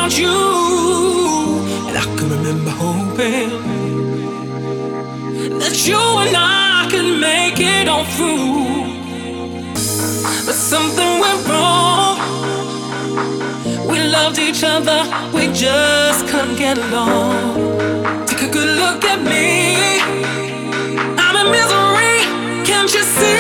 without you. And I can remember hoping that you and I could make it on through. But something went wrong. We loved each other, we just couldn't get along. Take a good look at me, I'm in misery, can't you see?